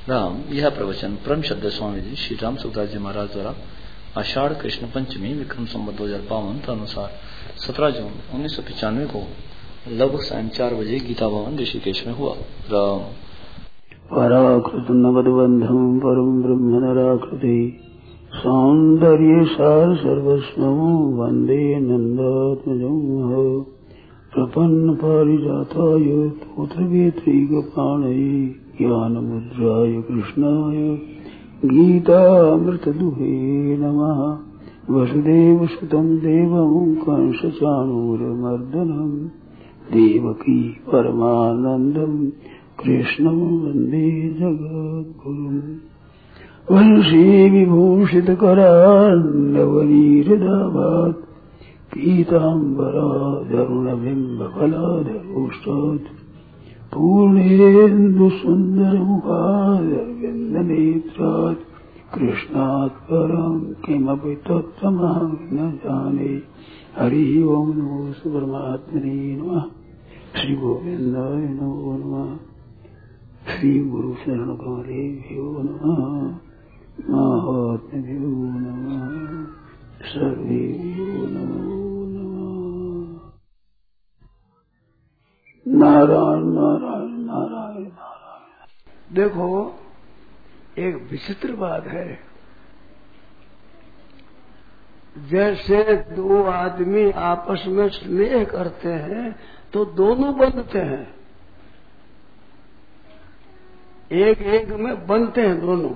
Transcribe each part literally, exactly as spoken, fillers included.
राम। यह प्रवचन परम श्रद्धेय स्वामी जी श्री राम सुखदास जी महाराज द्वारा आषाढ़ कृष्ण पंचमी विक्रम संवत दो हजार बावन के अनुसार सत्रह जून उन्नीस सौ पिचानवे को लगभग सायं चार बजे गीता भवन ऋषिकेश में हुआ। राम। पराकृत नवदबंधम परम ब्रह्म नराकृति सौंदर्य सार सर्वस्वं वंदे नंदात्मजं प्रपन्न पारिजाताय तोत्रवेत्रैकपाणये ज्ञानमुद्राय कृष्णाय गीतामृतदुहे नमः। वसुदेवसुतं देवं कंसचाणूरमर्दनं देवकी परमानन्दं कृष्णं वन्दे जगद्गुरुम्। वंशी विभूषितकरान्नवनीरदाभात् पीताम्बराधरुणबिम्बफलाधरोष्टात् पूर्णेन्दुसुन्दरमुखादरविन्दनेत्रात् कृष्णात् परं किमपि तत्त्वमहं न जाने। हरिः ओम् नमो परमात्मने नमः। श्री गोविन्दाय नमो नमः। श्री गुरु शरण कमलेभ्यो नमः। महात्म्यो नमः। सर्वेभ्यो नमो नमः। नारायण नारायण नारायण नारायण। देखो, एक विचित्र बात है। जैसे दो आदमी आपस में स्नेह करते हैं तो दोनों बंधते हैं, एक एक में बनते हैं दोनों।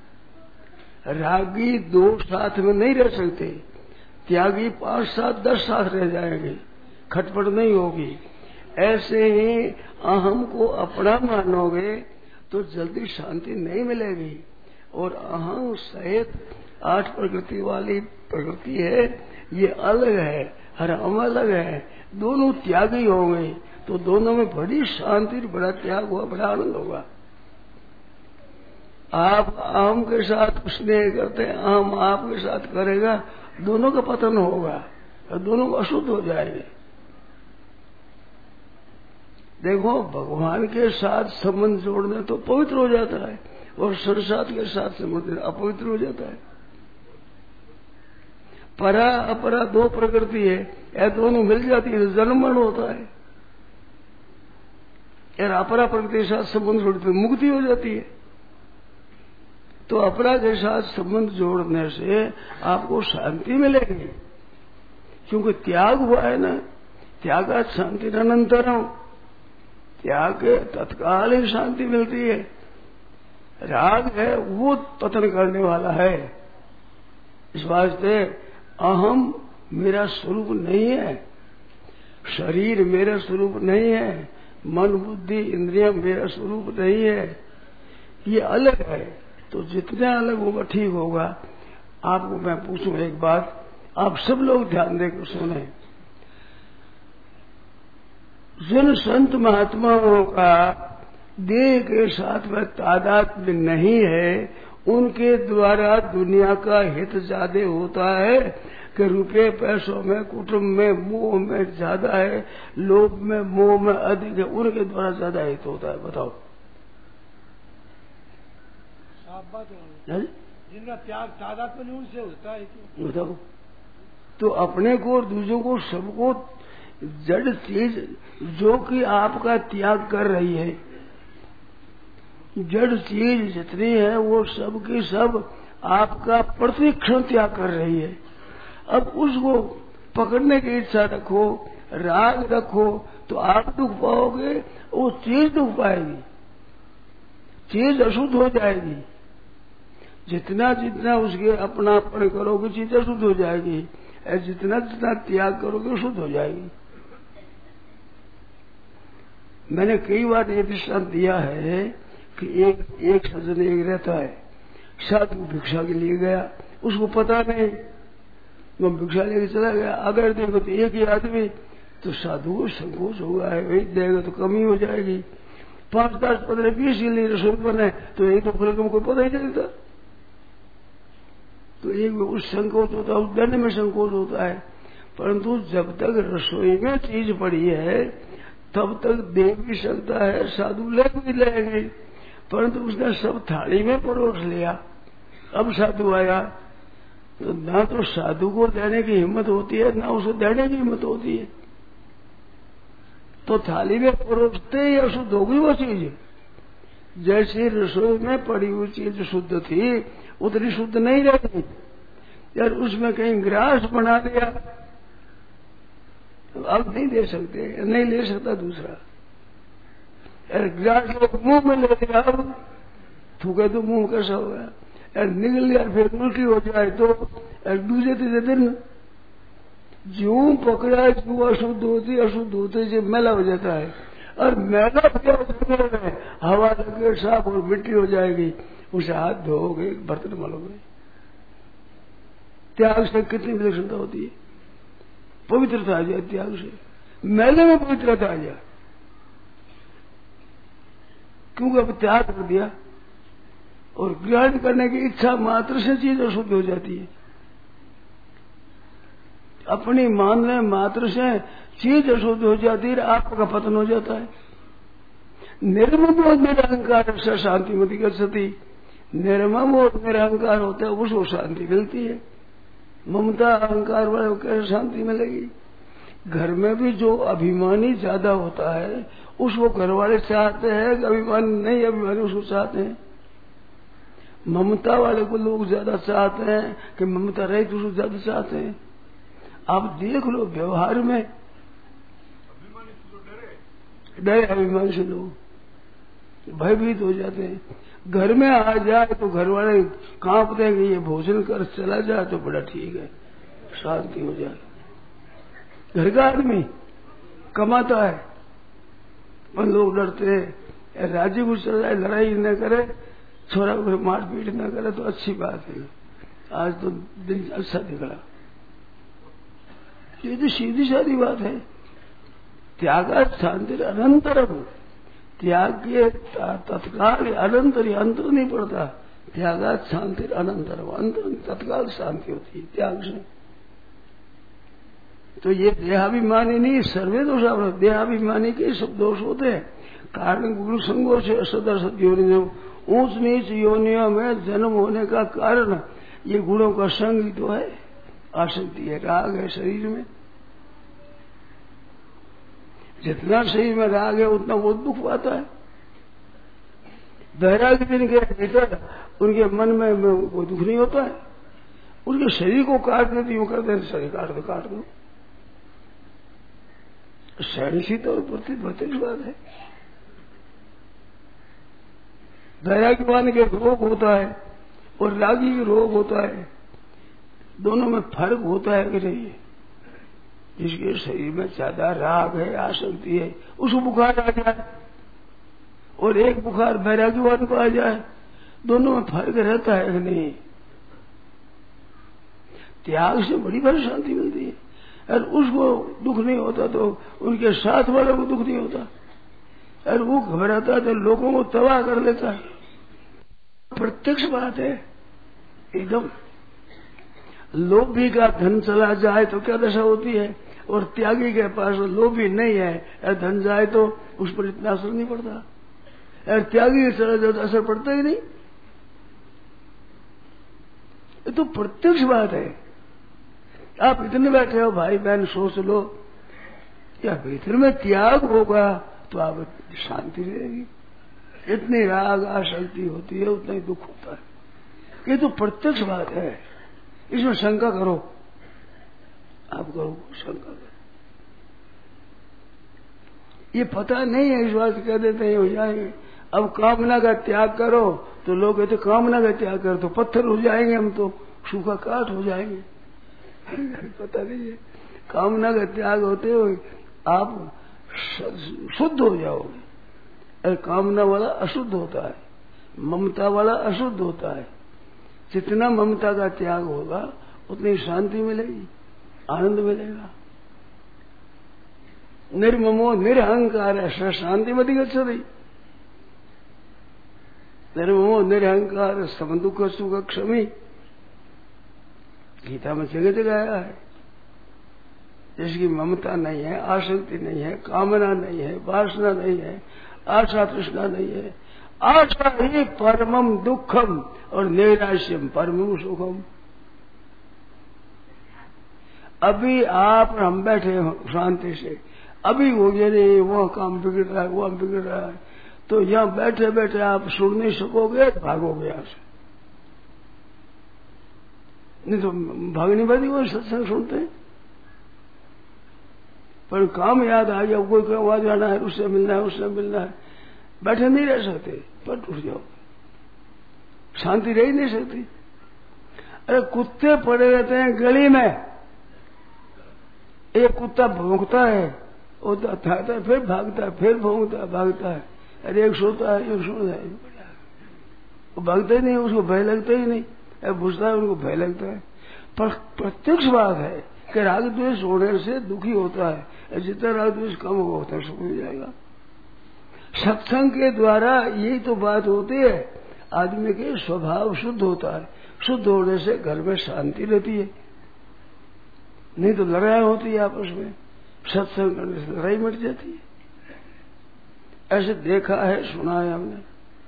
रागी दो साथ में नहीं रह सकते, त्यागी पांच सात दस साथ रह जाएंगे, खटपट नहीं होगी। ऐसे ही अहम को अपना मानोगे तो जल्दी शांति नहीं मिलेगी। और अहम सहित आठ प्रकृति वाली प्रकृति है, ये अलग है, हर हम अलग है। दोनों त्यागी होंगे तो दोनों में बड़ी शांति, बड़ा त्याग हुआ, बड़ा आनंद होगा। आप अहम के साथ स्नेह करते हैं, अहम आपके साथ करेगा, दोनों का पतन होगा और दोनों अशुद्ध हो जाएंगे। देखो, भगवान के साथ संबंध जोड़ने तो पवित्र हो जाता है, और संसार के साथ संबंध अपवित्र हो जाता है। परा अपरा दो प्रकृति है, ये दोनों मिल जाती है तो जन्म मरण होता है। यार अपरा प्रकृति के साथ संबंध जोड़ते तो मुक्ति हो जाती है। तो अपरा के साथ संबंध जोड़ने से आपको शांति मिलेगी, क्योंकि त्याग हुआ है ना। त्यागा शांति अनंतरम, त्याग के तत्काल ही शांति मिलती है। राग है वो पतन करने वाला है। इस वास्ते अहम मेरा स्वरूप नहीं है, शरीर मेरा स्वरूप नहीं है, मन बुद्धि इंद्रिय मेरा स्वरूप नहीं है, ये अलग है। तो जितना अलग होगा ठीक होगा। आपको मैं पूछूं एक बात, आप सब लोग ध्यान देकर सुने। जिन संत महात्माओं का देह के साथ में तादात्म्य नहीं है, उनके द्वारा दुनिया का हित ज्यादा होता है कि रुपये पैसों में, कुटुंब में, मोह में ज्यादा है, लोभ में मोह में अधिक है, उनके द्वारा ज्यादा हित होता है। बताओ, जिनका त्याग तादात्म्य उनसे होता है। बताओ, तो अपने को और दूसरों को सबको जड़ चीज जो कि आपका त्याग कर रही है, जड़ चीज जितनी है वो सब की सब आपका प्रतिक्षण त्याग कर रही है। अब उसको पकड़ने की इच्छा रखो, राग रखो, तो आप दुख पाओगे, वो चीज दुख पाएगी, चीज अशुद्ध हो जाएगी। जितना जितना उसके अपनापन करोगे चीज अशुद्ध हो जाएगी, जितना जितना त्याग करोगे शुद्ध हो जाएगी। मैंने कई बार ये दृष्टांत दिया है कि एक एक सज्जन एक रहता है, साधु भिक्षा के लिए गया, उसको पता नहीं, वो भिक्षा लेके चला गया। अगर देखो तो एक ही आदमी, तो साधु को संकोच होगा है, वही देगा तो कमी हो जाएगी। पांच दस पंद्रह बीस के लिए रसोई बने तो एक तो फल को पता ही चलता। तो एक उस संकोच होता है, उस दंड में संकोच होता है। परंतु जब तक रसोई में चीज पड़ी है तब तक दे भी सकता है, साधु ले भी लेंगे। परंतु उसने सब थाली में परोस लिया। अब साधु आया तो ना तो साधु को देने की हिम्मत होती है, ना उसे देने की हिम्मत होती है। तो थाली में परोसते ही अशुद्ध हो गई वो चीज। जैसी रसोई में पड़ी हुई चीज शुद्ध थी उतनी शुद्ध नहीं रहती। यार उसमें कहीं ग्रास बना दिया तो अब नहीं दे सकते, नहीं ले सकता दूसरा। यार ग्रास लोग मुंह में ले लिया, अब थूके तो मुंह कैसा हो गया। यार निकल लिया फिर उल्टी हो जाए तो दूसरे तीसरे दिन जो पकड़ा जो अशुद्ध होती अशुद्ध होते जो मैला हो जाता है। और मैला में हवा लगे साफ और मिट्टी हो जाएगी, उसे हाथ धोगे बर्तन मलोगे। त्याग से कितनी विलक्षणता होती है, पवित्रता आ जाए त्याग से, मैले में पवित्रता आ जाए। क्योंकि अब त्याग कर दिया और ग्रहण करने की इच्छा मात्र से चीज अशुद्ध हो जाती है। अपनी मानने मात्र से चीज अशुद्ध हो जाती है, आपका पतन हो जाता है। निर्मम और निरहंकार से शांति मति गच्छति। निर्मम और निरहंकार होता है उसको शांति मिलती है। ममता अहंकार वाले को कैसे शांति मिलेगी? घर में भी जो अभिमानी ज्यादा होता है उसको घर वाले चाहते हैं कि अभिमानी नहीं, अभिमानी उसको चाहते हैं। ममता वाले को लोग ज्यादा चाहते हैं कि ममता रहे तो उसको ज्यादा चाहते हैं। आप देख लो व्यवहार में डरे, अभिमान से लोग भयभीत हो जाते हैं। घर में आ जाए तो घर वाले कांपते हैं कि ये भोजन कर चला जाए तो बड़ा ठीक है, शांति हो जाए। घर का आदमी कमाता है पर लोग डरते हैं, राज्य को चल जाए लड़ाई न करे, छोरा को मारपीट न करे तो अच्छी बात है, आज तो दिन अच्छा निकला। ये तो सीधी सादी बात है। त्यागा शांति अनंतरम, त्याग के तत्काल अनंतर अंतर नहीं पड़ता। त्यागा शांति अनंतरम, अंतर तत्काल शांति होती है त्याग से। तो ये देहाभिमानी नहीं, सर्वे दोष, देहाभिमानी के सब दोष होते हैं। कारण गुरु संगो से असदर्शत योनियों, ऊंच नीच योनियों में जन्म होने का कारण ये गुणों का संग ही तो है, आसक्ति है, राग है शरीर में। जितना शरीर में राग है उतना वो दुख पाता है। वैराग्य जिनके भीतर उनके मन में वो दुख नहीं होता है। उनके शरीर को काट देते यूं करते हैं, शरीर काट दो काट दो। सहनशीलता और प्रत्यक्ष बात है। वैराग्यवान के रोग होता है और रागी के रोग होता है, दोनों में फर्क होता है कि नहीं? जिसके शरीर में ज्यादा राग है, आसक्ति है, उसको बुखार आ जाए और एक बुखार वैराग्यवान को आ जाए, दोनों में फर्क रहता है कि नहीं? त्याग से बड़ी बड़ी शांति मिलती है। और उसको दुख नहीं होता तो उनके साथ वालों को दुख नहीं होता, और वो घबराता है तो लोगों को तबाह कर देता है। प्रत्यक्ष बात है एकदम। लोभी का धन चला जाए तो क्या दशा होती है, और त्यागी के पास लोभी नहीं है और धन जाए तो उस पर इतना असर नहीं पड़ता, और त्यागी चला जाए तो असर पड़ता ही नहीं। ये तो प्रत्यक्ष बात है। आप इतने बैठे हो भाई बहन, सोच लो या भीतर में त्याग होगा तो आप शांति रहेगी। इतनी राग आसक्ति होती है उतना ही दुख होता है। ये तो प्रत्यक्ष बात है, इसमें शंका करो, आप करो शंका करो। ये पता नहीं है, इस बात कह देते हैं हो जाएंगे। अब कामना का त्याग करो तो लोग कहते कामना का त्याग करो तो पत्थर हो जाएंगे, हम तो सूखा काठ हो जाएंगे। पता नहीं है, कामना का त्याग होते हुए आप शुद्ध हो जाओगे, और कामना वाला अशुद्ध होता है, ममता वाला अशुद्ध होता है। जितना ममता का त्याग होगा उतनी शांति मिलेगी, आनंद मिलेगा। निर्ममो निरहंकार है शांति मति गच्छति। निर्ममो निरहंकार सम दुख सुख क्षमी, गीता में जगह जगह आया है। जिसकी ममता नहीं है, आसक्ति नहीं है, कामना नहीं है, वासना नहीं है, आशा तृष्णा नहीं है, आशा ही परमम दुखम और नैराश्यम परमम सुखम। अभी आप हम बैठे हो शांति से, अभी हो गया नहीं, वह काम बिगड़ रहा है, वह बिगड़ रहा है, तो यहाँ बैठे बैठे आप सुन नहीं सकोगे, भागोगे यहाँ से। नहीं तो भागनी पड़ती, वो सत्संग सुनते हैं। पर काम याद आ गया, कोई वहां जाना है, उससे मिलना है, उससे मिलना है, बैठे नहीं रह सकते, पट उठ जाओ, शांति रह ही नहीं सकती। अरे कुत्ते पड़े रहते हैं गली में, एक कुत्ता भौंकता है, वो आता है, फिर भागता है, फिर भौंकता है, भागता है। अरे एक सोता है, एक सोता है, वो भागता ही नहीं, उसको भय लगता ही नहीं, बुझता है, उनको भय लगता है। पर प्रत्यक्ष बात है कि राग द्वेष होने से दुखी होता है, जितना राग द्वेष कम होगा उतना सुख मिल जाएगा। सत्संग के द्वारा यही तो बात होती है, आदमी के स्वभाव शुद्ध होता है, शुद्ध होने से घर में शांति रहती है, नहीं तो लड़ाई होती है आपस में, सत्संग करने से लड़ाई मिट जाती है। ऐसे देखा है, सुना है हमने।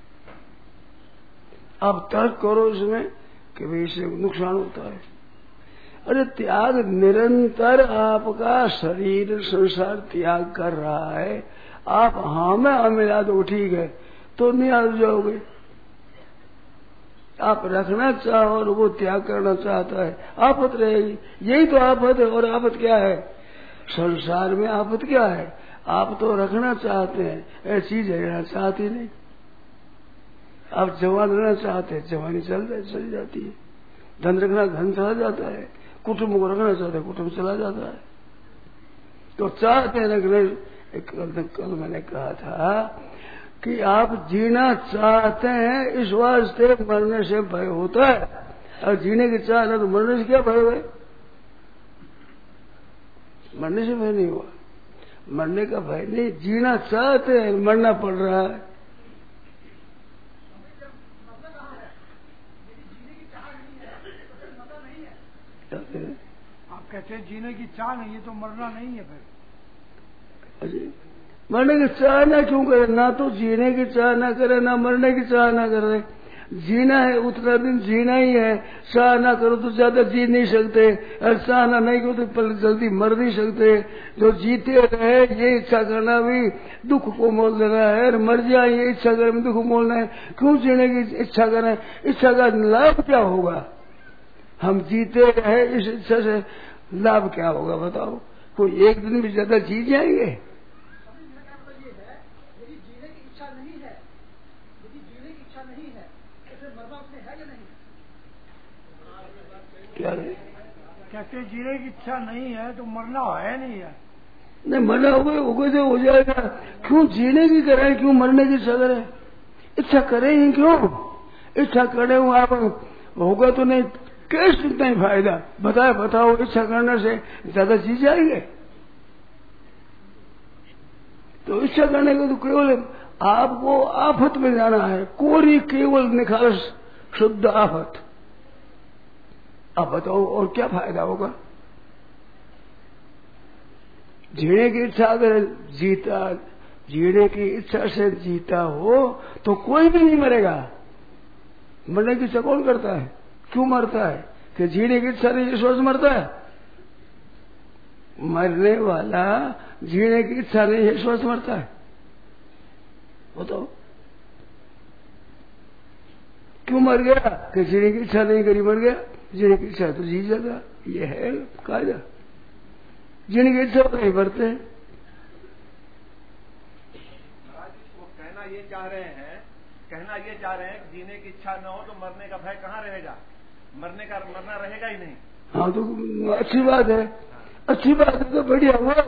आप तर्क करो इसमें कि भाई इससे नुकसान होता है। अरे त्याग निरंतर आपका शरीर संसार त्याग कर रहा है, आप हाँ में हाँ मिला दो ठीक है, तो नहीं आ जाओगे। आप रखना चाहो और वो त्याग करना चाहता है, आफत रहेगी। यही तो आफत है। और आफत क्या है संसार में? आफत क्या है? आप तो रखना चाहते हैं, ऐसी चीज रहना चाहती नहीं। आप जवान रहना चाहते हैं, जवानी चल चली जाती है। धन रखना, धन चला जाता है। कुटुंब को रखना चाहते हैं, कुटुंब चला जाता है। तो चाहते हैं रखने। कल, कल मैंने कहा था कि आप जीना चाहते हैं, इस वास्ते मरने से भय होता है। और जीने की चाह ना तो मरने से क्या भय है? मरने से भय नहीं हुआ, मरने का भय नहीं, जीना चाहते हैं, मरना पड़ रहा है। आप कहते हैं जीने की चाह नहीं है तो मरना नहीं है फिर? मरने की चाह ना क्यों करे? ना तो जीने की चाह ना करे, ना मरने की चाह ना करे। जीना है उतना दिन जीना ही है। चाह ना करो तो ज्यादा जी नहीं सकते, और चाह ना नहीं करो तो जल्दी मर नहीं सकते। जो जीते रहे ये इच्छा करना भी दुख को मोल देना है, और मर जाए ये इच्छा करना दुख मोलना है। क्यों जीने की इच्छा करें? इच्छा का लाभ क्या होगा? हम जीते रहे इस इच्छा से लाभ क्या होगा बताओ? कोई एक दिन भी ज्यादा जी जाएंगे? क्या है? कहते जीने की इच्छा नहीं है तो मरना है नहीं है। नहीं मरना होगा, होगा तो हो जाएगा। क्यों जीने की करें, क्यों मरने की इच्छा करें? इच्छा करें ही क्यों? इच्छा करे हूँ आप होगा तो नहीं, कैसे इतना ही फायदा? बताए बताओ, इच्छा करने से ज्यादा जी जाएंगे? तो इच्छा करने का तो केवल आपको आफत में जाना है, कोरी केवल निखालस शुद्ध आफत। अब बताओ और क्या फायदा होगा? जीने की इच्छा अगर जीता, जीने की इच्छा से जीता हो तो कोई भी नहीं मरेगा। मरने की इच्छा कौन करता है? क्यों मरता है? कि जीने की इच्छा नहीं, इस वजह मरता है। मरने वाला जीने की इच्छा नहीं है, इस वजह मरता है। बताओ क्यों मर गया? कि जीने की इच्छा नहीं करी, मर गया। जीने की इच्छा तो जी जाता, ये है कायदा। जीने की इच्छा नहीं मरते हैं। वो कहना ये चाह रहे हैं कहना ये चाह रहे हैं जीने की इच्छा न हो तो मरने का भय कहाँ रहेगा? मरने का मरना रहेगा ही नहीं। हाँ तो अच्छी बात है, अच्छी बात है, तो बढ़िया हुआ।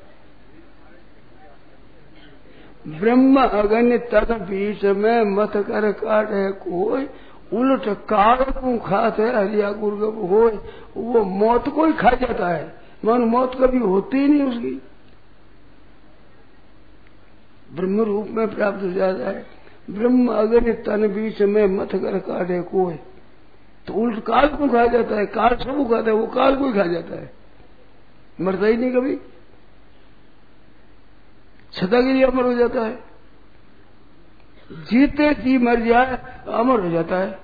ब्रह्म अगन्य तक बीच में मत कर काटे कोई, उलट काल को खाते हरिया गुरु हो, वो मौत को ही खा जाता है। मन मौत कभी होती ही नहीं उसकी, ब्रह्म रूप में प्राप्त हो जाता है। ब्रह्म अगन्य तन बीच में मत कर काटे कोई, तो उल्ट काल को खा जाता है। काल सबको खाता है, वो काल को ही खा जाता है, मरता ही नहीं कभी, सदा के लिए अमर हो जाता है। जीते जी मर जाए तो अमर हो जाता है।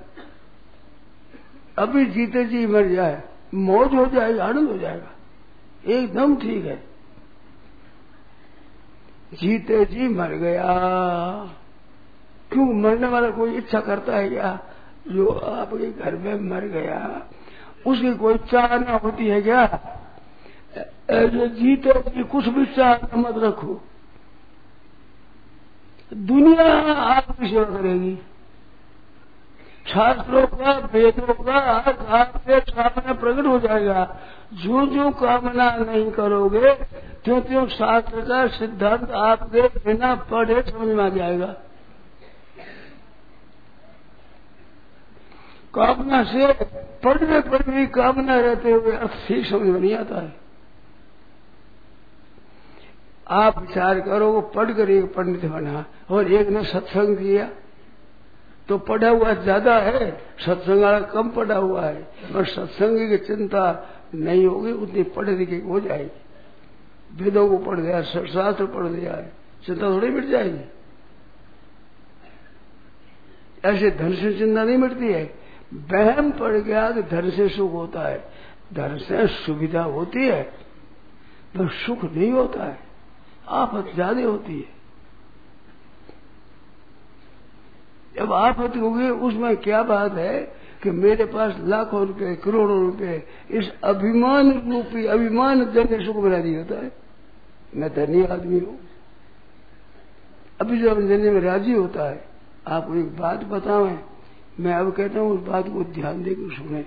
अभी जीते जी मर जाए मौज हो जाएगी, आनंद हो जाएगा, एकदम ठीक है। जीते जी मर गया, क्यों मरने वाला कोई इच्छा करता है क्या? जो आपके घर में मर गया उसकी कोई चाहना होती है क्या? जो जीते जी कुछ भी चाह मत रखो, दुनिया आपकी सेवा करेगी। शास्त्रों का वेदों का अर्थ आपके सामने प्रकट हो जाएगा। जो जो कामना नहीं करोगे त्यों त्यों शास्त्र का सिद्धांत आपके बिना पढ़े समझ में आ जाएगा। कामना से पढ़ने पर भी कामना रहते हुए अर्थ ठीक समझ में नहीं आता है। आप विचार करो, वो पढ़कर एक पंडित बना और एक ने सत्संग किया तो पढ़ा हुआ ज्यादा है, सत्संग वाला कम पढ़ा हुआ है। और सत्संग की चिंता नहीं होगी उतनी पढ़े लिखे हो जाएगी। वेदों को पढ़ दिया, शास्त्र पढ़ दिया है, चिंता थोड़ी मिट जाएगी। ऐसे धन से चिंता नहीं मिटती है। वहम पड़ गया कि धन से सुख होता है, धन से सुविधा होती है पर सुख नहीं होता है, आफत ज्यादा होती है। जब आफत होगी उसमें क्या बात है कि मेरे पास लाखों रुपए करोड़ों रुपए, इस अभिमान रूपी अभिमान जन्य सुख में राजी होता है। मैं धनी आदमी हूं, अभी जब जन्य में राजी होता है। आपको एक बात बताऊं, मैं अब कहता हूं उस बात को ध्यान देकर सुने।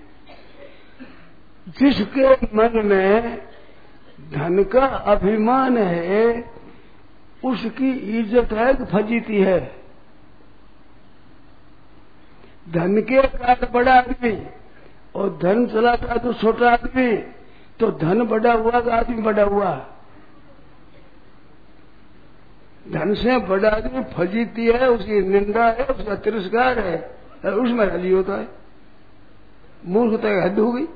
जिसके मन में धन का अभिमान है उसकी इज्जत है कि फजीती है। धन के कारण बड़ा आदमी और धन चलाता तो छोटा आदमी, तो धन बड़ा हुआ का आदमी बड़ा हुआ। धन से बड़ा आदमी फजीती है, उसकी निंदा है, उसका तिरस्कार है, उसमें राजी होता है। मूर्खता की हद हो गई।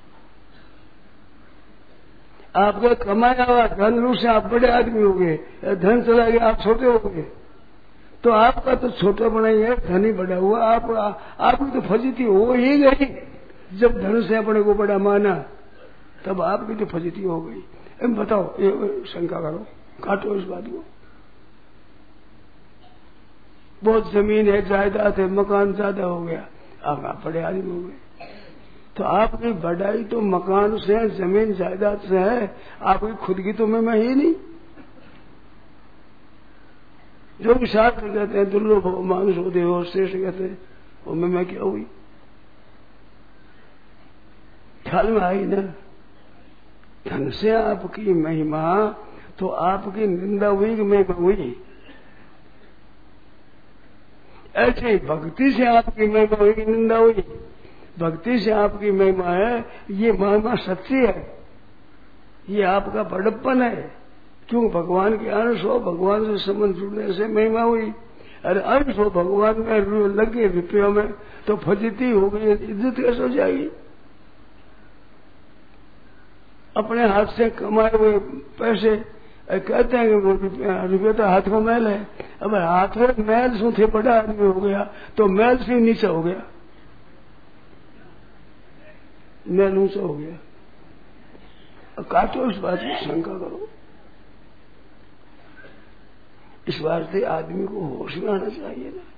आपका कमाया हुआ धन रूप से आप बड़े आदमी हो गए, धन चला गया आप छोटे हो गए, तो आपका तो छोटा बना ही है, धन ही बड़ा हुआ। आप आपकी तो फजीती हो ही गई। जब धन से अपने को बड़ा माना तब आपकी तो फजीती हो गई। अब बताओ, ये शंका करो, काटो इस बात को। बहुत जमीन है, जायदाद है, मकान ज्यादा हो गया, अब आप बड़े आदमी हो गए, तो आपकी बढ़ाई तो मकान से, जमीन जायदाद से है, आपकी खुद की तो महिमा ही नहीं। जो भी शास्त्र कहते हैं दुर्लभ हो, मानुष होते हो, श्रेष्ठ कहते हैं, वो महिमा क्या हुई? ख्याल में आई ना? धन से आपकी महिमा तो आपकी निंदा हुई कि महिमा हुई? ऐसे भक्ति से आपकी महिमा हुई कि निंदा हुई? भक्ति से आपकी महिमा है, ये महिमा सच्ची है, ये आपका बड़प्पन है। क्यों? भगवान के अंश हो, भगवान से संबंध जुड़ने से महिमा हुई। अरे अंश हो भगवान में लगे रुपयों में तो फजीती हो गई, इज्जत कैसे हो जाएगी? अपने हाथ से कमाए हुए पैसे कहते हैं कि वो रुपये तो हाथ में मैल है। अब हाथ में मैल शू थे, बड़ा आदमी हो गया तो मैल से नीचे हो गया, मैल ऊंचा हो गया। अब काटो इस बात की शंका करो। इस वास्ते आदमी को होश में आना चाहिए ना।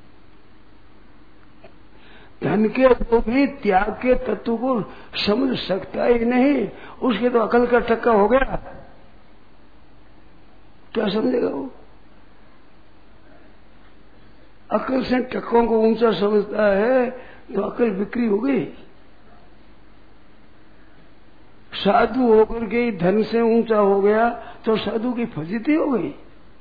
धन के तो भी त्याग के तत्व को समझ सकता ही नहीं, उसके तो अकल का टक्का हो गया, क्या समझेगा वो? अकल से टक्कों को ऊंचा समझता है तो अकल बिक्री हो गई। साधु होकर के धन से ऊंचा हो गया तो साधु की फजीती हो गई।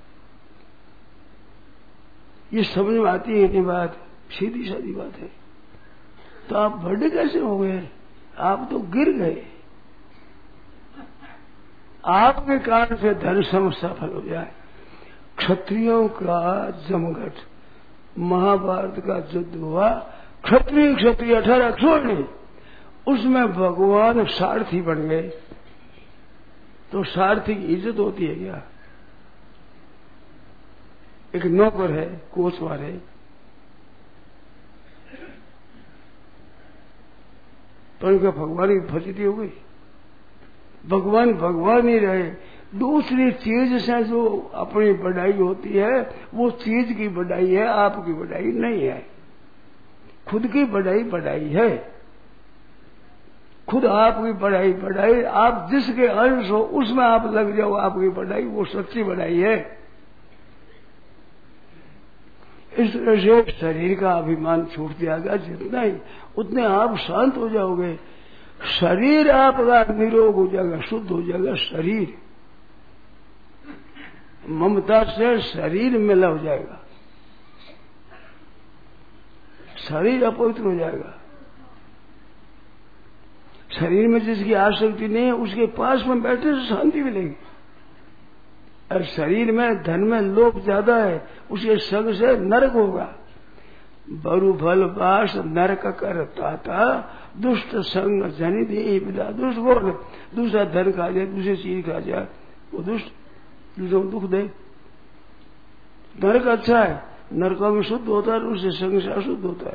ये समझ में आती है नहीं बात, सीधी सादी बात है। तो आप बड़े कैसे हो गए? आप तो गिर गए। आपके कारण से धन समस्या सफल हो जाए। क्षत्रियों का जमघट, महाभारत का युद्ध हुआ, क्षत्रिय क्षत्रिय अठारह छोड़ने, उसमें भगवान सारथी बन गए। तो सारथी की इज्जत होती है क्या? एक नौकर है कोचवार है, पर उनका भगवान की फजीती हो गई। भगवान भगवान ही रहे, दूसरी चीज से जो अपनी बढ़ाई होती है वो चीज की बढ़ाई है, आपकी बढ़ाई नहीं है। खुद की बढ़ाई बढ़ाई है, खुद आपकी बढ़ाई बढ़ाई, आप जिसके अंश हो उसमें आप लग जाओ, आपकी बढ़ाई वो सच्ची बढ़ाई है। इस तरह से शरीर का अभिमान छूट जाएगा, जितना ही उतने आप शांत हो जाओगे। शरीर आपका निरोग हो जाएगा, शुद्ध हो जाएगा। शरीर ममता से शरीर मिला हो जाएगा, शरीर अपवित्र हो जाएगा। शरीर में जिसकी आसक्ति नहीं है उसके पास में बैठने से शांति मिलेगी। और शरीर में धन में लोभ ज्यादा है, उसके संग से नरक होगा। बरु फल बास नरक करता था, दुष्ट संग जनि दे विदा। दुष्ट बोल दूसरा धन खा जाए, दूसरी चीज खा जाए, वो दुष्ट दूसरों को दुख दे। नरक अच्छा है, नरकों में शुद्ध होता है, उससे संग से अशुद्ध होता है।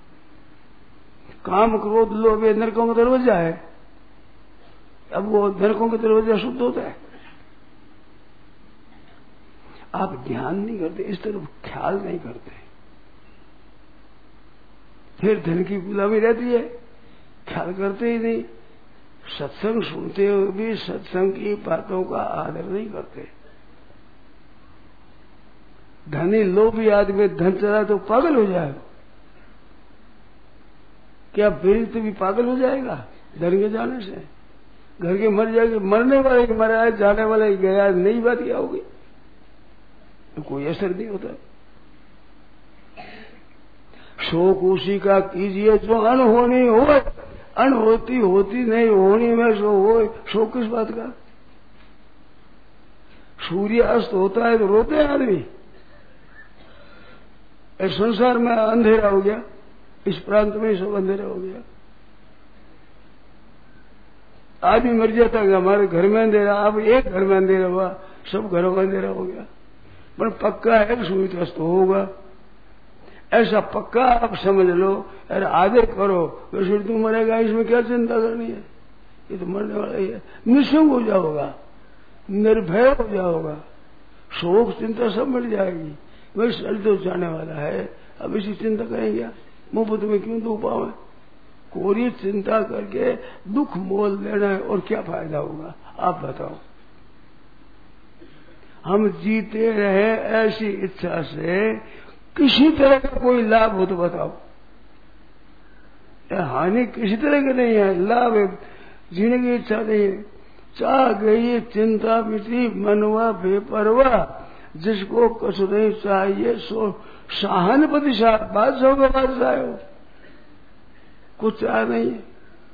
काम क्रोध लोभ ये नरकों का दरवाजा है, अब वो नरकों का दरवाजा शुद्ध होता है। आप ध्यान नहीं करते, इस तरफ ख्याल नहीं करते, फिर धन की गुलामी रहती है, ख्याल करते ही नहीं। सत्संग सुनते हुए भी सत्संग की बातों का आदर नहीं करते। धनी लोभी आदमी धन चला तो पागल हो जाएगा, क्या विरक्त भी पागल हो जाएगा धन के जाने से? घर के मर जाएंगे, मरने वाले के मरा है, जाने वाले की गया, नई बात क्या होगी? तो कोई असर नहीं होता। शोक उसी का कीजिए जो अनहोनी हो, अनहोती होती नहीं, होनी में शो हो, शोक किस बात का? सूर्य अस्त होता है तो रोते हैं आदमी, इस संसार में अंधेरा हो गया, इस प्रांत में सब अंधेरा हो गया। आदमी मर जाता है, हमारे घर में अंधेरा, अब एक घर में अंधेरा हुआ, सब घरों में अंधेरा हो गया। पर पक्का है सूर्य अस्त होगा, ऐसा पक्का आप समझ लो। अरे आदे करो, सूर्य तू मरेगा, इसमें क्या चिंता करनी है, ये तो मरने वाला ही है। निःशंक हो जाओगा, निर्भय हो जाओगा, शोक चिंता सब मिट जाएगी। वही शरीर तो जाने वाला है, अब इसी चिंता करेंगे, मुफ्त में क्यों दुख पावे? कोई चिंता करके दुख मोल लेना है, और क्या फायदा होगा आप बताओ? हम जीते रहे ऐसी इच्छा से, किसी तरह का कोई लाभ हो तो बताओ? हानि किसी तरह की नहीं है, लाभ है, जीने की इच्छा नहीं है। चाह गई चिंता मिटी मनवा बेपरवा, जिसको कुछ नहीं चाहिए सो सहानुभूति शाह, बादशाह का बादशाह हो, कुछ चाह नहीं है।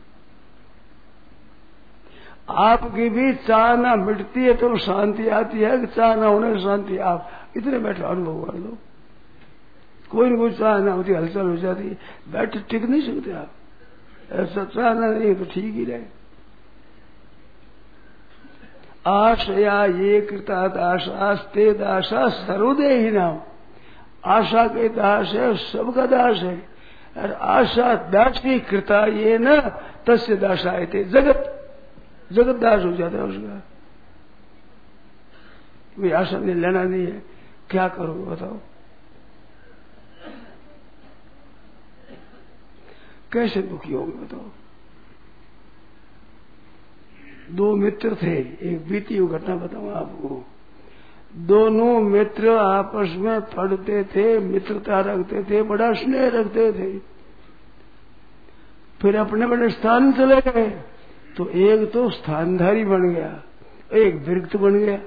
आपकी भी चाह ना मिटती है तो शांति आती है, चाह ना होने से शांति आप इतने बैठे अनुभव कर लो। कोई न कोई चाह ना होती, हलचल हो जाती है, बैठे टिक नहीं सकते आप। ऐसा चाह ना नहीं तो ठीक ही रहे। आशया ये कृता दास ते दासा सर्वदे ही नाम। आशा के दास है, सबका दास है, और आशा दासी कृता ये न तस्य दासाए थे, जगत जगत दास हो जाता है उसका। कोई आशा नहीं, लेना नहीं है, क्या करोगे बताओ? कैसे दुखी होगे बताओ? दो मित्र थे, एक बीती हुई घटना बताऊं आपको। दोनों मित्र आपस में पढ़ते थे, मित्रता रखते थे, बड़ा स्नेह रखते थे। फिर अपने अपने स्थान चले गए, तो एक तो स्थानधारी बन गया, एक विरक्त बन गया।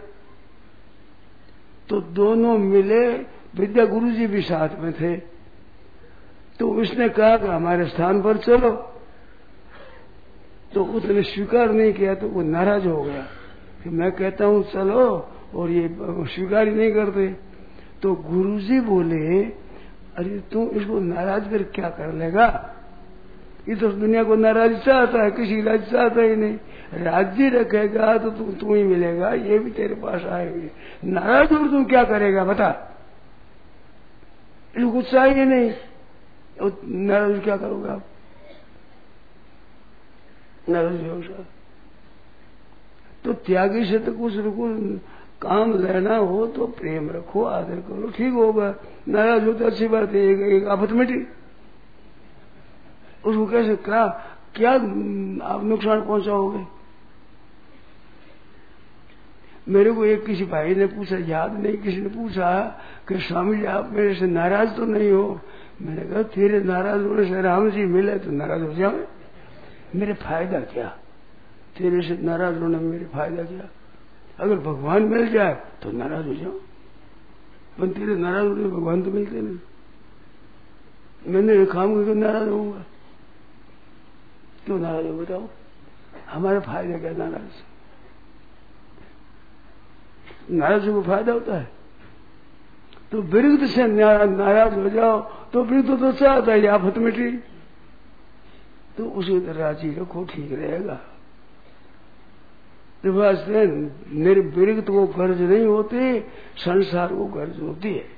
तो दोनों मिले, विद्या गुरु जी भी साथ में थे, तो उसने कहा कि हमारे स्थान पर चलो, तो उसने स्वीकार नहीं किया, तो वो नाराज हो गया कि मैं कहता हूं चलो और ये स्वीकार ही नहीं करते। तो गुरुजी बोले, अरे तू इसको नाराज कर क्या कर लेगा? ये तो दुनिया को नाराज चाहता है, किसी राज्य चाहता ही नहीं। राज्य रखेगा तो तू तू ही मिलेगा, ये भी तेरे पास आएंगे। नाराज हो तू क्या करेगा बता? इसको कुछ चाहिए नहीं, नाराज क्या करोगे आप? नाराज हो तो त्यागी से तो कुछ कुछ काम लेना हो तो प्रेम रखो, आदर करो, ठीक होगा। नाराज हो तो अच्छी बात है, एक, एक आफत मिटी। उसको कैसे क्या क्या आप नुकसान पहुंचाओगे? मेरे को एक किसी भाई ने पूछा, याद नहीं किसी ने पूछा कि स्वामी जी आप मेरे से नाराज तो नहीं हो? मैंने कहा तेरे नाराज होने से राम जी मिले तो नाराज हो जाए, मेरे फायदा क्या? तेरे से नाराज होने में मेरे फायदा क्या? अगर भगवान मिल जाए तो नाराज हो जाओ, पर तेरे नाराज होने भगवान तो मिलते नहीं। मैंने काम करके नाराज होऊंगा? क्यों नाराज हो बताओ? हमारा फायदा क्या नाराज? नाराज को फायदा होता है? तो विरुद्ध से नाराज हो जाओ तो विरुद्ध तो चाहता है आफत मिटी, तो उसे तो राजी रखो, ठीक रहेगा। तो वास्ते निर्विरुद्ध को गर्ज नहीं होती, संसार को गर्ज होती है।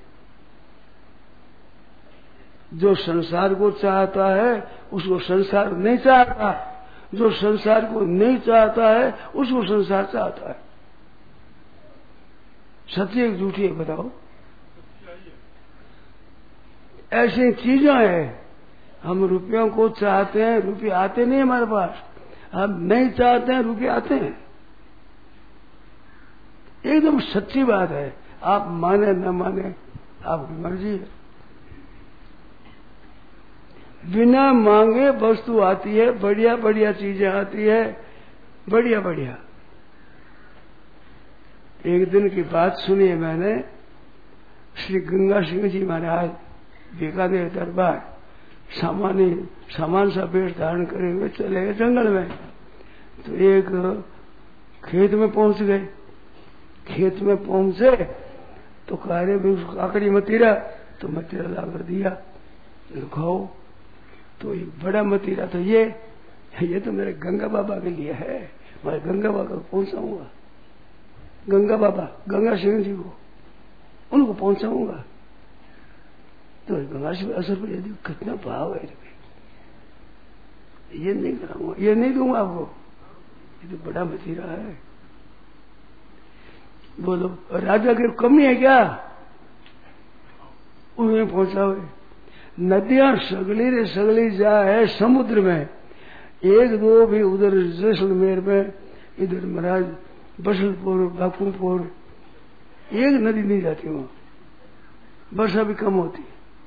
जो संसार को चाहता है उसको संसार नहीं चाहता, जो संसार को नहीं चाहता है उसको संसार चाहता है। सत्य एक झूठी है बताओ? ऐसी चीजें हैं, हम रुपयों को चाहते हैं, रुपये आते नहीं हमारे पास, हम नहीं चाहते हैं, रुपये आते हैं। एकदम सच्ची बात है, आप माने न माने आपकी मर्जी है। बिना मांगे वस्तु आती है, बढ़िया बढ़िया चीजें आती है, बढ़िया बढ़िया। एक दिन की बात सुनी है मैंने, श्री गंगा सिंह जी महाराज बीकानेर दरबार सामान्य सामान सा वेश धारण करे हुए चले गए जंगल में। तो एक खेत में पहुंच गए। खेत में पहुंचे तो कारे में उसको काकड़ी मतीरा, तो मतीरा लाकर दिया, खाओ। तो एक बड़ा मतीरा तो ये ये तो मेरे गंगा बाबा के लिए है, मैं गंगा बाबा को पहुंचाऊंगा। गंगा बाबा गंगा सिंह जी को उनको पहुंचाऊंगा। तो गंगा सिंह असर पर यदि कितना भाव है, ये नहीं कराऊंगा, ये नहीं दूंगा आपको, ये तो बड़ा मतीरा है। बोलो राजा की कमी है क्या? उन्हें पहुंचा हुए। नदियां सगली रे सगली जा है समुद्र में, एक दो भी उधर जैसलमेर में, इधर महाराज बसलपुर बाकुपुर, एक नदी नहीं जाती वहां, वर्षा भी कम होती।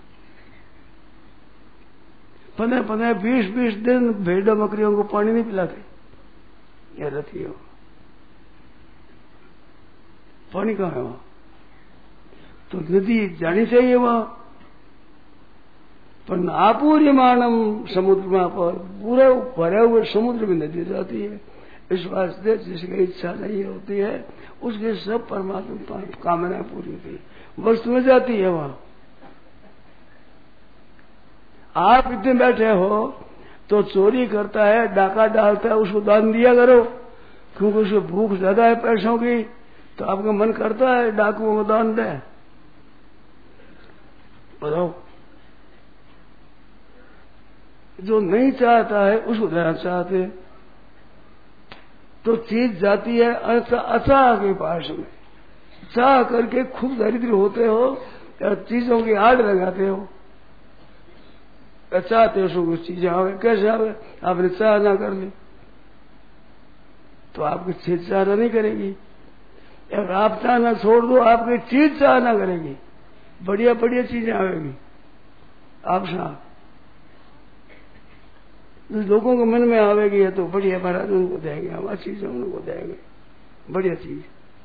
पंद्रह पंद्रह बीस बीस दिन भेड़ों बकरियों को पानी नहीं पिलाते, या रहती हो पानी कहाँ है वहां? तो नदी जानी चाहिए वहां, पर आपूर्यमानम समुद्र में पर पूरे भरे हुए समुद्र में नदी जाती है। इस वास्ते जिसकी इच्छा नहीं होती है उसके सब परमात्मा कामना पूरी होती है, वस्तु में जाती है वहां। आप इतने बैठे हो तो चोरी करता है, डाका डालता है, उसको दान दिया करो, क्योंकि उसको भूख ज्यादा है पैसों की, तो आपका मन करता है डाकुओं को दान दे। बताओ, जो नहीं चाहता है उसको देना चाहते हैं। तो चीज जाती है अचाह के पास में, चाह करके खूब दरिद्र होते हो या चीजों की आड़ लगाते हो, चाहते हो सो चीजें आवे। कैसे आवे? आपने चाह ना कर ली तो आपकी चीज चाहना नहीं करेगी, अगर आप चाहना छोड़ दो आपकी चीज चाहना करेगी, बढ़िया बढ़िया चीजें आवेगी आप साथ। लोगों के मन में आवेगी है तो बढ़िया महाराज उनको देंगे, हम अच्छी चीजें उनको देंगे, बढ़िया चीज।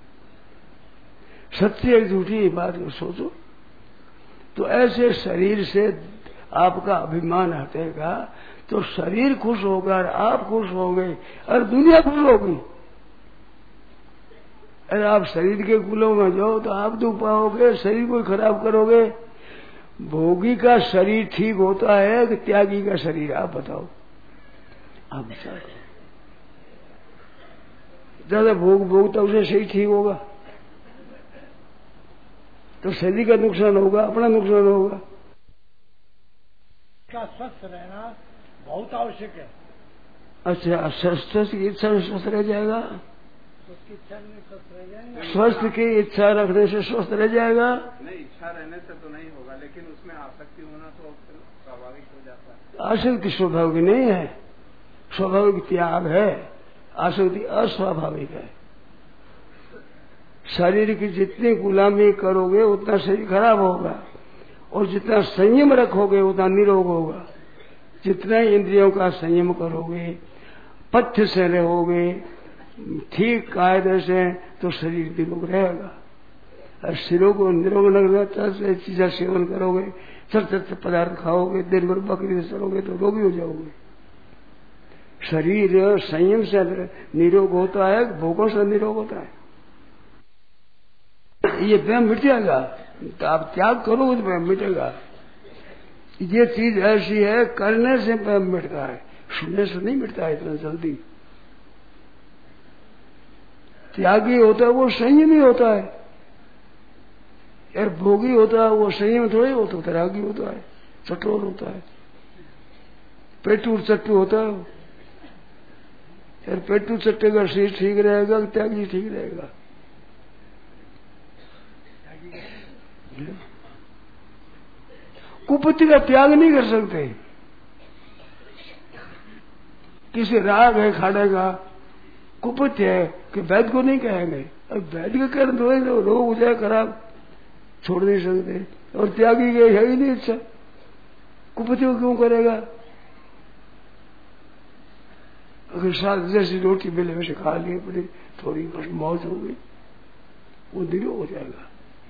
सच्ची एक झूठी बात को सोचो। तो ऐसे शरीर से आपका अभिमान हटेगा तो शरीर खुश होगा और आप खुश होंगे और दुनिया खुश होगी। अरे आप शरीर के गुलों में जाओ तो आप दुख पाओगे, शरीर को खराब करोगे। भोगी का शरीर ठीक होता है कि त्यागी का शरीर? आप बताओ, आप बताओ। ज्यादा भोग भोगता उसे सही ठीक होगा तो शरीर का नुकसान होगा, अपना नुकसान होगा। उसका स्वस्थ रहना बहुत आवश्यक है। अच्छा, स्वस्थ की इच्छा में स्वस्थ रह जाएगा, उसकी इच्छा में स्वस्थ रह जाएगा। स्वस्थ की इच्छा रखने से स्वस्थ रह जाएगा? नहीं, इच्छा रहने से तो नहीं होगा, लेकिन उसमें आसक्ति होना तो स्वाभाविक हो जाता है। आसक्ति स्वाभाविक नहीं है, स्वाभाविक त्याग है, आसक्ति अस्वाभाविक है। शरीर की जितनी गुलामी करोगे उतना शरीर खराब होगा, और जितना संयम रखोगे उतना निरोग होगा। जितना इंद्रियों का संयम करोगे, पथ्य से रहोगे, ठीक कायदे से, तो शरीर निरोग रहेगा। और शरीरों को निरोग लगना चीजें सेवन करोगे, चल चल पदार्थ खाओगे, दिन भर बकरी से चलोगे तो रोगी हो जाओगे। शरीर संयम से निरोग होता है, भोगों से निरोग होता है। ये वहम मिट जाएगा, तो आप त्याग करोगे तो वहम मिटेगा। ये चीज ऐसी है, करने से वहम मिटता है, सुनने से नहीं मिटता है इतना जल्दी। त्यागी होता है वो संयमी होता है, यार भोगी होता है वो संयम थोड़ी होता है, त्यागी होता है, चटोर होता है, पेटू चट्टू होता है। यार पेटू चट्टे का शरीर ठीक रहेगा, त्यागी ठीक रहेगा। कुपति का त्याग नहीं कर सकते। किसी राग है खाने का, कुपति है कि वैद्य को नहीं कहेंगे, अब वैद्य का कहने तो रोग हो जाए खराब, छोड़ नहीं सकते। और त्यागी के है ही नहीं इच्छा, कुपति को क्यों करेगा? अगर साथ जैसी रोटी बेले में से खा लिए पड़ी, थोड़ी बस मौज हो गई, वो निरोग हो जाएगा।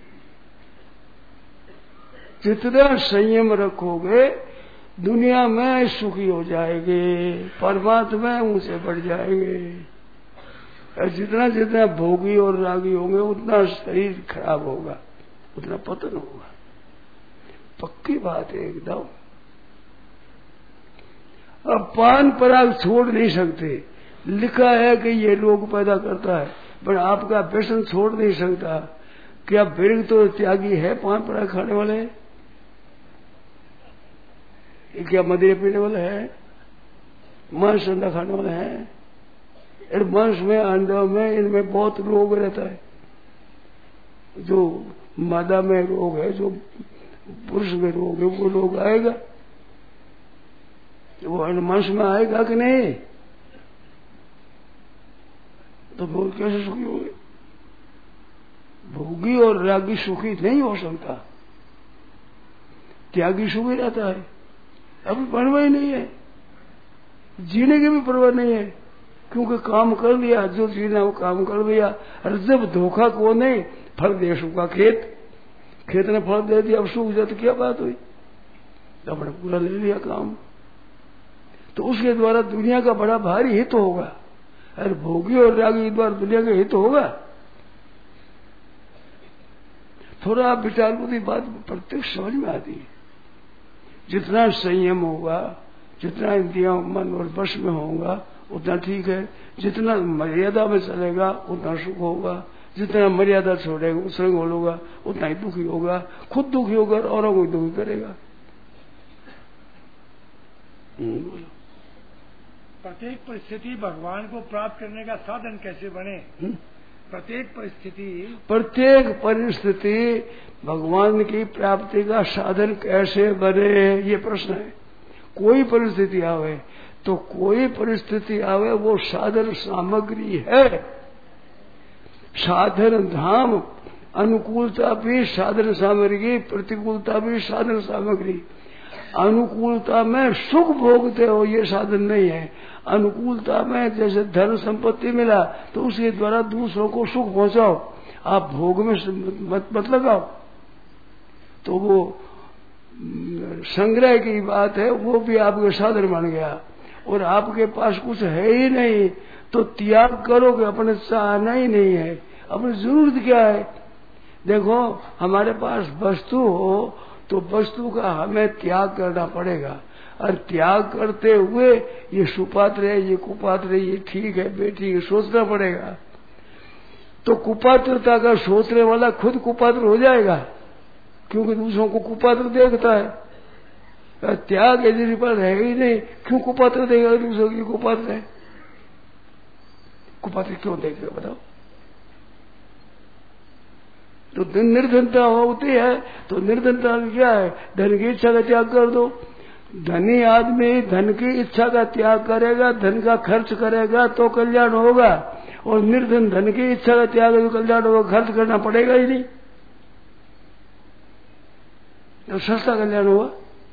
जितना संयम रखोगे दुनिया में सुखी हो जाएंगे, परमात्मा ऊंचे बढ़ जाएंगे। और जितना जितना भोगी और रागी होंगे उतना शरीर खराब होगा, उतना पतन होगा। पक्की बात है एकदम। अब पान पराग छोड़ नहीं सकते, लिखा है कि ये रोग पैदा करता है, पर आपका व्यसन छोड़ नहीं सकता। क्या विरक्त तो त्यागी है पान पराग खाने वाले? क्या मदिरा पीने वाला है? मांस अंडा खाने वाला है? और मांस में अंडा में इनमें बहुत रोग रहता है। जो मादा में रोग है, जो पुरुष में रोग है, वो रोग आएगा, वो मांस में आएगा कि नहीं? तो भोग कैसे सुखी होंगे? भोगी और रागी सुखी नहीं हो सकता, त्यागी सुखी रहता है। अभी परवाह ही नहीं है, जीने की भी परवाह नहीं है, क्योंकि काम कर लिया, जो जीना वो काम कर लिया। और जब धोखा को नहीं, फल दे सूखा खेत, खेत ने फल दे दिया, अब सूख जाए तो क्या बात हुई? अपने पूरा ले लिया काम, तो उसके द्वारा दुनिया का बड़ा भारी हित होगा। अरे भोगी और रागी द्वारा दुनिया का हित होगा। थोड़ा आप विचार को बात प्रत्येक समझ में आती है। जितना संयम होगा, जितना इंद्रियां मन और वश में होगा उतना ठीक है। जितना मर्यादा में चलेगा उतना सुख होगा, जितना मर्यादा छोड़ेगा उसमें होगा उतना ही दुखी होगा। खुद दुखी होगा और औरों को दुखी करेगा। प्रत्येक परिस्थिति भगवान को प्राप्त करने का साधन कैसे बने? हुँ? प्रत्येक परिस्थिति प्रत्येक परिस्थिति भगवान की प्राप्ति का साधन कैसे बने, ये प्रश्न है। कोई परिस्थिति आवे तो कोई परिस्थिति आवे वो साधन सामग्री है। साधन धाम, अनुकूलता भी साधन सामग्री, प्रतिकूलता भी साधन सामग्री। अनुकूलता में सुख भोगते हो ये साधन नहीं है। अनुकूलता में जैसे धन संपत्ति मिला तो उसके द्वारा दूसरों को सुख पहुंचाओ, आप भोग में मत, मत लगाओ। तो वो संग्रह की बात है, वो भी आपके साधन बन गया। और आपके पास कुछ है ही नहीं तो त्याग करोगे, अपने चाहना ही नहीं है, अपनी जरूरत क्या है? देखो हमारे पास वस्तु हो तो वस्तु का हमें त्याग करना पड़ेगा। और त्याग करते हुए ये सुपात्र है, ये कुपात्र है, ये ठीक है बेटी, सोचना पड़ेगा। तो कुपात्रता का सोचने वाला खुद कुपात्र हो जाएगा, क्योंकि दूसरों को कुपात्र देखता है। त्याग यदि पर है ही नहीं, क्यों कुपात्र देगा दूसरों की? कुपात्र है, कुपात्र क्यों देगा बताओ? तो निर्धनता होती है, तो निर्धनता क्या है? धन की इच्छा का त्याग कर दो। धनी आदमी धन की इच्छा का त्याग करेगा, धन का खर्च करेगा तो कल्याण होगा, और निर्धन धन की इच्छा का त्याग तो कल्याण होगा, खर्च करना पड़ेगा ही नहीं, तो सस्ता कल्याण होगा।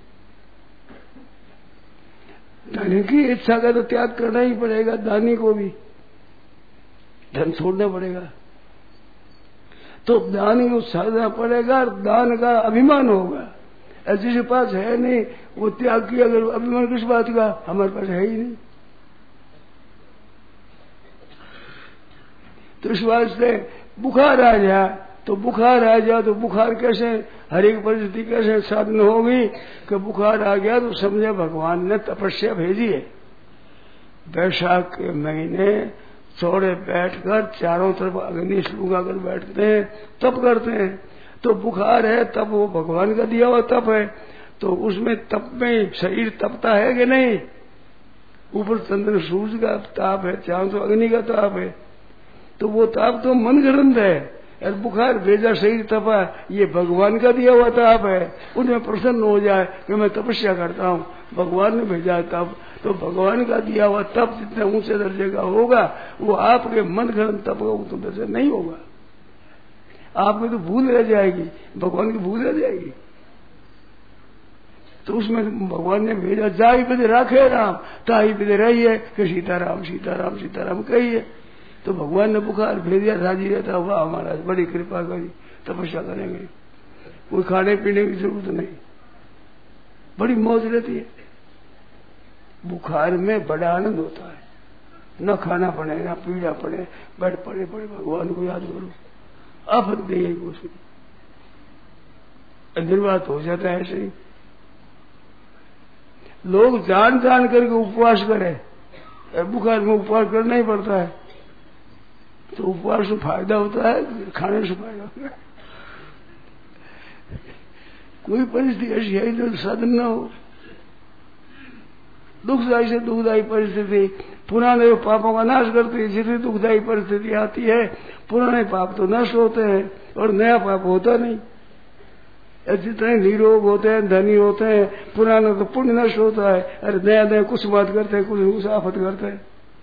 धन की इच्छा का तो त्याग करना ही पड़ेगा, दानी को भी धन छोड़ना पड़ेगा, तो दान को साधना पड़ेगा, दान का अभिमान होगा। जिसके पास है नहीं वो त्याग किया, अगर अभिमान किस बात का? हमारे पास है ही नहीं। तो इस वास्ते बुखार आ जाए तो बुखार आ जाए तो बुखार कैसे, हर एक परिस्थिति कैसे साधन होगी कि बुखार आ गया तो समझे भगवान ने तपस्या भेजी है। बैसाख के महीने चौड़े बैठकर चारों तरफ अग्नि लगा कर बैठते हैं, तप करते हैं, तो बुखार है तब वो भगवान का दिया हुआ तप है, तो उसमें तप में शरीर तपता है कि नहीं? ऊपर चंद्र सूर्य का ताप है, चारों तरफ अग्नि का ताप है, तो वो ताप तो मन ग्रंथ है, और बुखार भेजा शरीर तपा, ये भगवान का दिया हुआ ताप है। उनमें प्रसन्न हो जाए कि मैं तपस्या करता हूँ, भगवान ने भेजा तप, तो भगवान का दिया हुआ तप जितने ऊंचे दर्जे का होगा वो आपके मन ग्रंथ तप का उत्तम दर्जा नहीं होगा। आपकी तो भूल रह जाएगी, भगवान की भूल रह जाएगी। तो उसमें भगवान ने भेजा, जाई बिद राखे राम ताई बिद रहिए कि सीताराम सीताराम सीताराम कहिए। तो भगवान ने बुखार भेज दिया, राजी रहता, वाह महाराज बड़ी कृपा करी, तपस्या करेंगे, कोई खाने पीने की जरूरत नहीं, बड़ी मौज रहती है। बुखार में बड़ा आनंद होता है, न खाना पड़े न पीना पड़े, बैठ पड़े पड़े भगवान को याद करो, आफत नहीं है कुछ, निर्वात हो जाता है। ऐसे ही लोग जान जान करके उपवास करें, बुखार में उपवास करना ही पड़ता है, तो उपवास से फायदा होता है, खाने से फायदा होता है। कोई परिस्थिति ऐसी है जो साधन न हो, दुखदायी से दुखदायी परिस्थिति पुराने पापों का नाश करती है। जितनी दुखदायी परिस्थिति आती है पुराने पाप तो नष्ट होते हैं और नया पाप होता नहीं। जितने निरोग होते हैं, धनी होते हैं, पुराना तो पुण्य नष्ट होता है, अरे नया नया कुछ बात करते हैं, कुछ कुछ आफत करते हैं।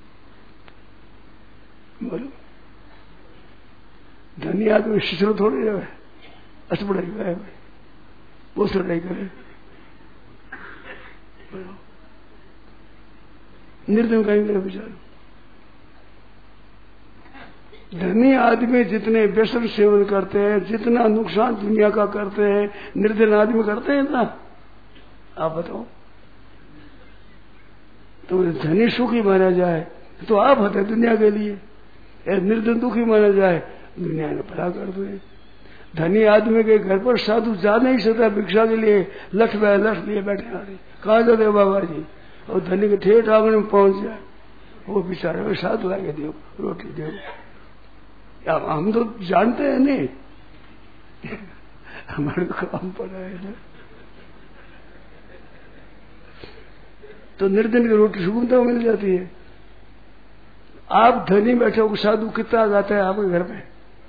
बोलो धनी आदमी शिशु थोड़ी रहे, अच्छा पढ़ाई करे, वो पढ़ाई करे, निर्धन कहीं करे बेचारा। धनी आदमी जितने व्यसन सेवन करते हैं, जितना नुकसान दुनिया का करते हैं, निर्धन आदमी करते हैं ना, आप बताओ। तो धनी सुखी माना जाए तो आप होते दुनिया के लिए, निर्धन दुखी माना जाए दुनिया ने भला कर दो। धनी आदमी के घर पर साधु जा नहीं सकता भिक्षा के लिए, लठ में लठ लिए बैठे आ रहे, कहा जाते बाबा जी, और धनी के ठेठ आंगन में पहुंच जाए, वो बेचारे में साधु आगे दो रोटी दो। अब हम तो जानते हैं नहीं, हमारे काम पड़ा है ना, तो निर्धन की रोटी सुगमता मिल जाती है। आप धनी बैठे हो, साधु कितना आता है आपके घर में,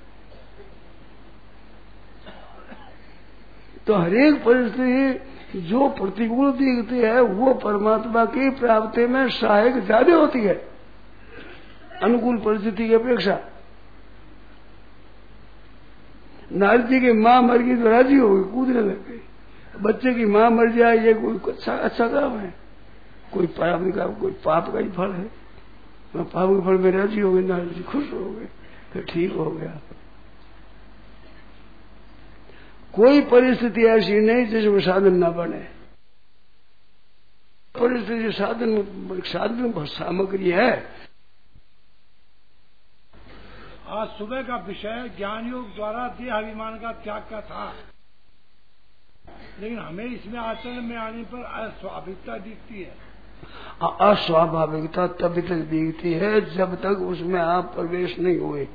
तो हरेक परिस्थिति जो प्रतिकूल दिखती है वो परमात्मा की प्राप्ति में सहायक ज्यादा होती है अनुकूल परिस्थिति की अपेक्षा। नारद जी की मां मर गई तो राजी हो गई, कूदने लग गई। बच्चे की मां मर जाए ये कोई अच्छा अच्छा काम है, कोई पाप का कोई पाप का ही फल है। मैं पाप के फल में राजी हो गए, नारद जी खुश हो गए, फिर ठीक हो गया। कोई परिस्थिति ऐसी नहीं जिसमें साधन ना बने। परिस्थिति साधन साधन सामग्री है। आज सुबह का विषय ज्ञान योग द्वारा देहाभिमान का त्याग का था, लेकिन हमें इसमें आचरण में आने पर अस्वाभाविकता दिखती है। अस्वाभाविकता तभी तक दिखती है जब तक उसमें आप प्रवेश नहीं हुए।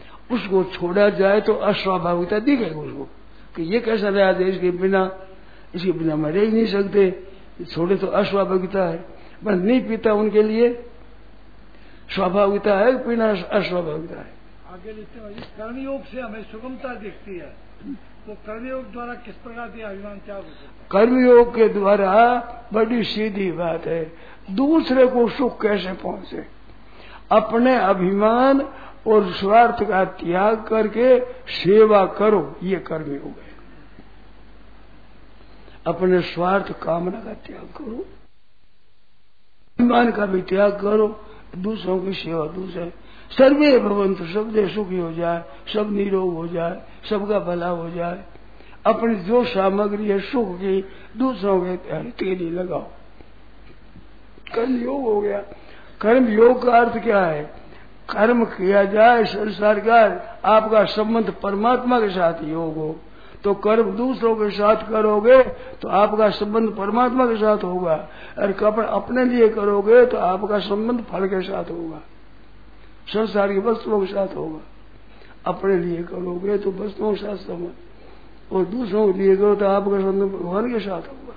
उसको छोड़ा जाए तो अस्वाभाविकता दिखेगी उसको कि ये कैसा रहा देश के बिना, इसके बिना मर ही नहीं सकते। थोड़े तो अस्वाभाविकता है, पर नहीं पीता उनके लिए स्वाभाविकता है, पीना अस्वाभाविकता है। आगे लिखते हैं कर्मयोग से हमें सुगमता दिखती है, तो कर्मयोग द्वारा किस प्रकार के अभिमान त्याग हो सकता है? कर्मयोग के द्वारा बड़ी सीधी बात है, दूसरे को सुख कैसे पहुंचे। अपने अभिमान और स्वार्थ का त्याग करके सेवा करो, ये कर्मयोग है। अपने स्वार्थ कामना का त्याग करो, अभिमान का भी त्याग करो, दूसरों की सेवा। दूसरे सर्वे भवन्तु, सब दे सुखी हो जाए, सब निरोग हो जाए, सबका भला हो जाए। अपनी जो सामग्री है सुख की दूसरों के हित के लिए लगाओ। कर्म योग हो गया। कर्म योग का अर्थ क्या है? कर्म किया जाए संसार का, आपका संबंध परमात्मा के साथ योग हो। तो कर्म दूसरों के साथ करोगे तो आपका संबंध परमात्मा के साथ होगा, और कर्म अपने लिए करोगे तो आपका संबंध फल के साथ होगा, संसार की वस्तुओं के साथ होगा। अपने लिए करोगे तो वस्तुओं के साथ संबंध, और दूसरों के लिए करो तो आपका संबंध भगवान के साथ होगा।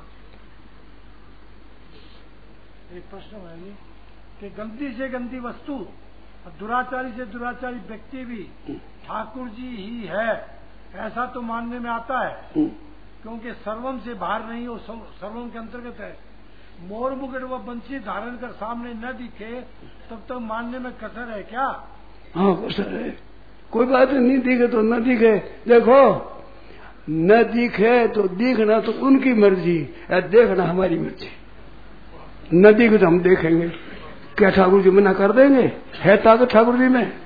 एक प्रश्न है कि गंदी से गंदी वस्तु और दुराचारी से दुराचारी व्यक्ति भी ठाकुर जी ही है, ऐसा तो मानने में आता है, क्योंकि सर्वम से बाहर नहीं, वो सर्वम के अंतर्गत है। मोर मुकुट व बंसी धारण कर सामने न दिखे तब तक मानने में कसर है क्या? हाँ कसर है, कोई बात नहीं, दिखे तो न दिखे। देखो न दिखे तो दिखना तो उनकी मर्जी है, देखना हमारी मर्जी। न दिखे तो हम देखेंगे, क्या ठाकुर जी मना कर देंगे? है ताकत ठाकुर जी में?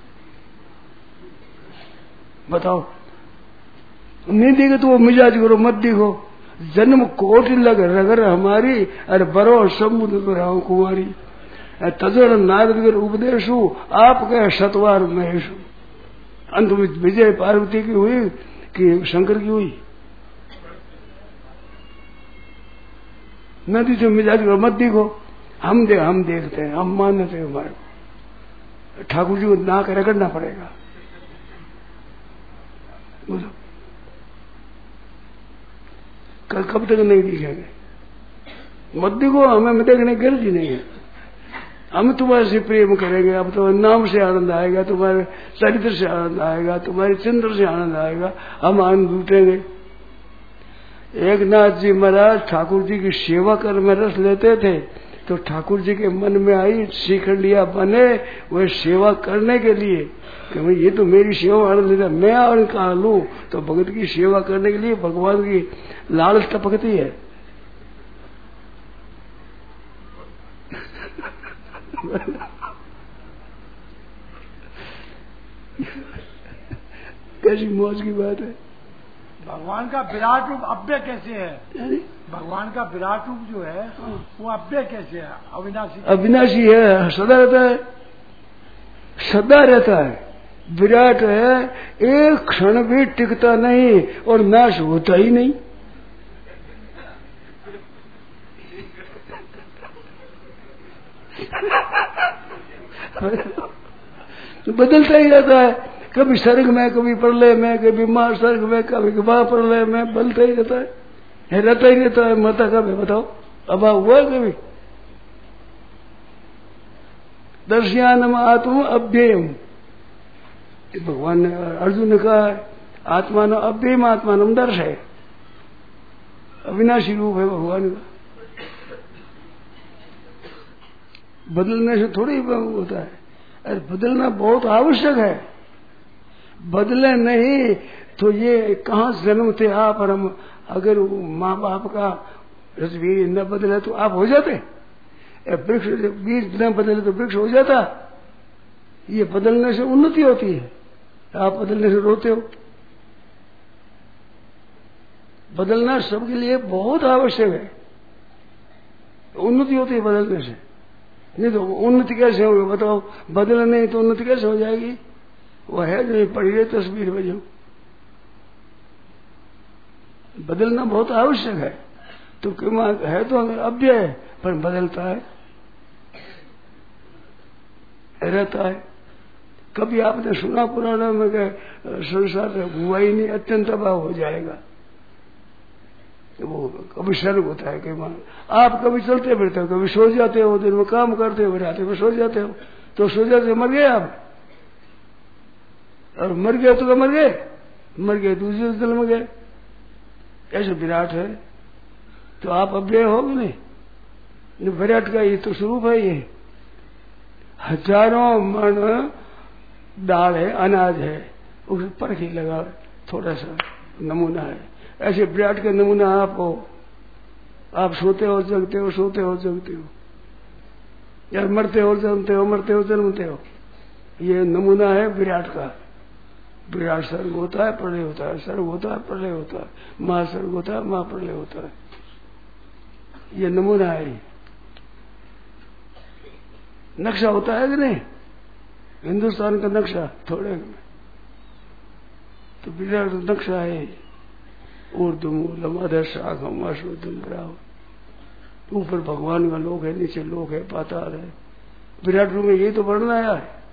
बताओ। नहीं दिखे तो वो मिजाज करो, मत दिखो। जन्म कोटि लग रगर हमारी, अरे बरो समुद्र राव कुमारी। तजर नारद उपदेशु आप कह सतवार महेशु। अंत में विजय पार्वती की हुई कि शंकर की हुई? नदी से मिजाज करो, मत दिखो। हम दे हम देखते हैं, हम मानते हैं, हमारे को ठाकुर जी को नाक रगड़ना पड़ेगा। बोलो कल कब तक नहीं दिखेंगे? मत दिखो, हमें देखने की गलती नहीं है। हम तुम्हारे से प्रेम करेंगे, अब तुम्हारे नाम से आनंद आएगा, तुम्हारे चरित्र से आनंद आएगा, तुम्हारे चिंतन से आनंद आएगा, हम आनंद लूटेंगे। एक नाथ जी महाराज ठाकुर जी की सेवा कर में रस लेते थे, तो ठाकुर जी के मन में आई श्रीखंडिया बने वह सेवा करने के लिए कि भाई ये तो मेरी सेवा आनंद लेता, मैं और कहा लू। तो भगत की सेवा करने के लिए भगवान की लालच टपकती है। कैसी मौज की बात है। भगवान का विराट रूप अव्यय कैसे है? भगवान का विराट रूप जो है वो अव्यय कैसे है? अविनाशी अविनाशी है, सदा रहता है, सदा रहता है। विराट है, एक क्षण भी टिकता नहीं और नाश होता ही नहीं। बदलता ही रहता है, कभी स्वर्ग में, कभी प्रलय में, कभी मां स्वर्ग में, कभी मां प्रलय में, बदलता ही रहता है, है रहता ही रहता है। मरता कब है बताओ? अभाव हुआ है कभी? दर्शयानम आत्म अव्ययम, भगवान ने अर्जुन ने कहा है, आत्मा न अव्ययम आत्मा नम दर्श है, अविनाशी रूप है भगवान का। बदलने से थोड़ी होता है, अरे बदलना बहुत आवश्यक है। बदले नहीं तो ये कहाँ जन्म थे आप और हम? अगर माँ बाप का रसबीज न बदले तो आप हो जाते? वृक्ष बीज न बदले तो वृक्ष हो जाता? ये बदलने से उन्नति होती है, आप बदलने से रोते हो। बदलना सबके लिए बहुत आवश्यक है, उन्नति होती है बदलने से। नहीं तो उन्नति कैसे होगी बताओ? बदले नहीं तो उन्नति कैसे हो जाएगी? वो है जो पड़ी रही तस्वीर में, जो बदलना बहुत आवश्यक है। तो क्यों है तो अव्यय है, पर बदलता है, रहता है। कभी आपने सुना पुराना में कि संसार हुआ ही नहीं, अत्यंत अभाव हो जाएगा? वो कभी सर्ग होता है, कभी मान। आप कभी चलते फिरते हो, कभी सो जाते हो, दिन में काम करते हो, रात में सो जाते हो, तो सो जाते मर गए आप, और मर गए तो मर गए, मर गए दूसरे जन्म में गए। ऐसे विराट है तो आप अव्यय हो नहीं, विराट का ये तो स्वरूप है। ये हजारों मन दाल है, अनाज है, उस पर ही लगा थोड़ा सा नमूना है। ऐसे विराट का नमूना आप हो। आप सोते हो जगते हो, सोते हो जगते हो, या मरते हो जन्मते हो, मरते हो जन्मते हो। ये नमूना है विराट का। विराट सर्ग होता है, प्रलय होता है, सर्ग होता है, प्रलय होता है, महासर्ग होता है, महाप्रलय होता है। ये नमूना है। नक्शा होता है कि नहीं, हिंदुस्तान का नक्शा थोड़े में, तो विराट नक्शा है। ऊर्ध्वमूलम अधः शाखम अश्वत्थम बराबर। ऊपर भगवान का लोक है, नीचे लोक है, पाताल है। विराट रूप में यही तो वर्णन आया है।